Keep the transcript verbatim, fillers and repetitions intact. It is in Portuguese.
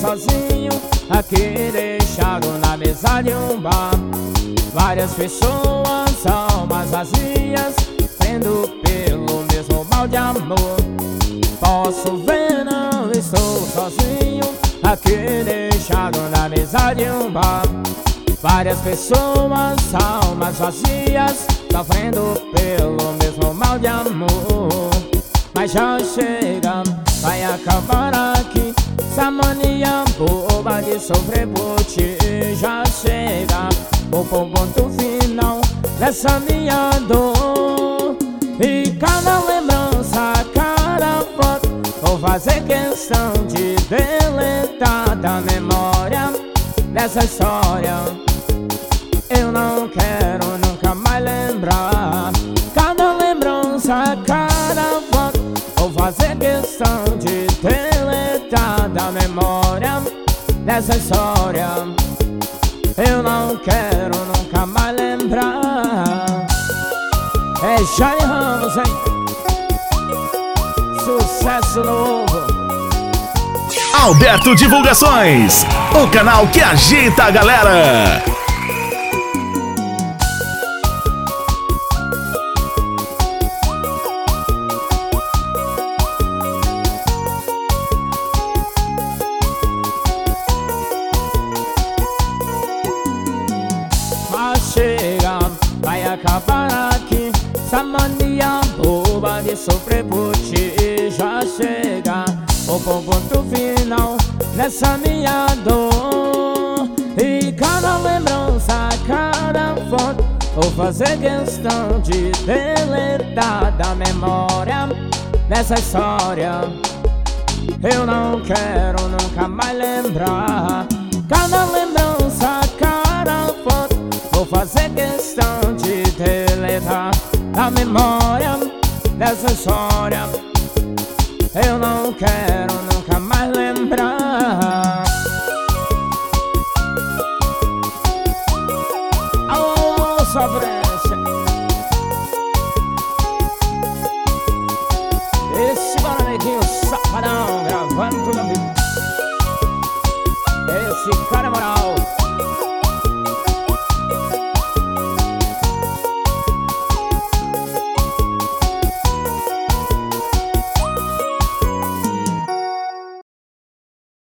sozinho aqui deixado na mesa de um bar. Várias pessoas, almas vazias, prendo pelo mesmo mal de amor. Posso ver, não estou sozinho aqui deixado na mesa de um bar. Várias pessoas, almas vazias, sofrendo pelo mesmo mal de amor. Mas já chega, vai acabar aqui essa mania boba de sofrer por ti. Já chega, vou pôr ponto final nessa minha dor. E cada lembrança, cada foto, vou fazer questão de deletar da memória dessa história. Eu não quero nunca mais lembrar. Cada lembrança, cada foto, vou fazer questão de deletar da memória dessa história. Eu não quero nunca mais lembrar. É Jaime Ramos, hein? Sucesso novo. Alberto Divulgações, o canal que agita a galera. Chega, vai acabar aqui essa mania boba de sofrer por ti. Já chega, vou pôr ponto final nessa minha dor. E cada lembrança, cada foto, vou fazer questão de deletar da memória dessa história. Eu não quero nunca mais lembrar. Cada lembrança, cada foto, vou fazer questão de deletar a memória dessa história. Eu não quero nunca mais lembrar.